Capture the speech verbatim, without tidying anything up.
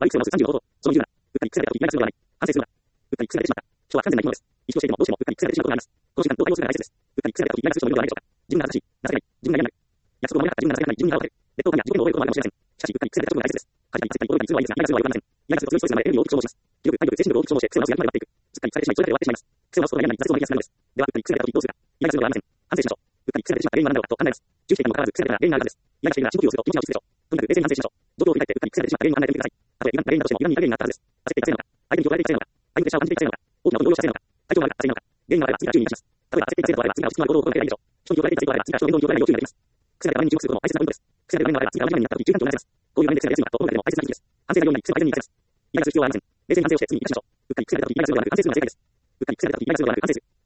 悪い癖を直すさんじゅうの方法。その理由なら、うっかり癖が出たとき、嫌な癖を言わない。反省するな。うっかり癖が出てしまった。人は不完全な生き物です。一度していてもどうしてもうっかり癖が出てしまうことがあります。この習慣と対応するのが大切です。うっかり癖が出たとき、嫌な通知を読むのではないでしょうか。自分が正しい、情けない、自分が嫌になる。約束を守れなかった自分が情けない、自分に腹を立てる。劣等感や自己への覚えることもあるかもしれません。しかし、うっかり癖が出たことが大切です。家事に焦ったり、驚いたりするのはいいですが、嫌な癖は良くありません。嫌な癖を強いストレスなのでエネルギーを多く消耗します。気力、体力、精神力を多く消耗して、癖を直すやる気まで割っていく。すっかり腐れてしまい、それだけで終わってしまいます。癖を直すことが嫌になり、挫折を招きやすくなるのです。では、うっかり癖が出たときどうするか。嫌がするのではありません。反省しましょう。うっかり癖が出てしまった原因は何だろうかと考えます。注意していてもかかわらず癖が出たら原因があるはずです。嫌がしているなら深呼吸をすると気持ちが落ち着くでしょう。とにかく冷静に反省しましょう。状況を振り返ってうっかり癖が出てしまった原因を考えてみてください。たとえ歪んだ原因だとしても、歪みに至る原因があったはずです。焦っていたせいなのか、相手に怒られていたせいなのか、相手にプレッシャーを感じていたせいなのか、大きなことを動揺したせいなのか、体調が悪かったせいなのか、原因があれば次から注意いたします。例えば焦っていたせいだとあれば次は落ち着くまで行動を心がければいいでしょう。人に怒られていたせいとあれば次から人の言動に怒られない要求ができます。癖が出た場面に注目することも大切なポイントです。癖が出た場面があれば次から同じ場面になった時注意喚起を促せます。こういう場面で癖が出やすいのかと思うだけでも大切な気づきです。反省がないように癖を相手に言い返せます。嫌がする必要はありません。冷静に反省をして次に生かしましょう。うっかり癖が出た時嫌がするのではなく反省するのが正解です。うっかり癖が出た時嫌がするのではなく反省する。